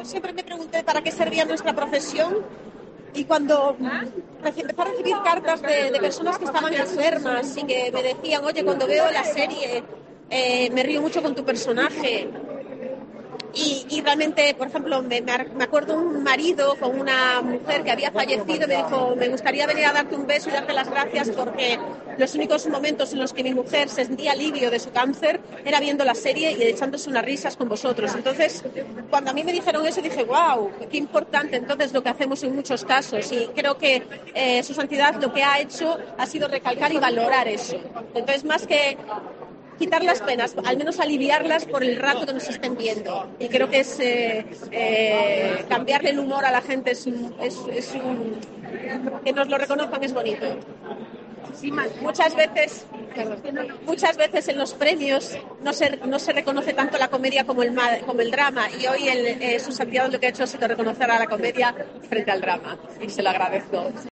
siempre me pregunté para qué servía nuestra profesión y cuando empecé a recibir cartas de personas que estaban enfermas y que me decían, oye, cuando veo la serie me río mucho con tu personaje. Y realmente, por ejemplo, me acuerdo un marido con una mujer que había fallecido, me dijo, me gustaría venir a darte un beso y darte las gracias porque los únicos momentos en los que mi mujer sentía alivio de su cáncer era viendo la serie y echándose unas risas con vosotros. Entonces, cuando a mí me dijeron eso, dije, wow, qué importante entonces lo que hacemos en muchos casos. Y creo que Su Santidad lo que ha hecho ha sido recalcar y valorar eso. Entonces, más que quitar las penas, al menos aliviarlas por el rato que nos estén viendo. Y creo que es cambiarle el humor a la gente, que nos lo reconozcan es bonito. Sí, muchas veces en los premios no se reconoce tanto la comedia como el drama, y hoy Su Santidad lo que ha hecho ha sido reconocer a la comedia frente al drama, y se lo agradezco.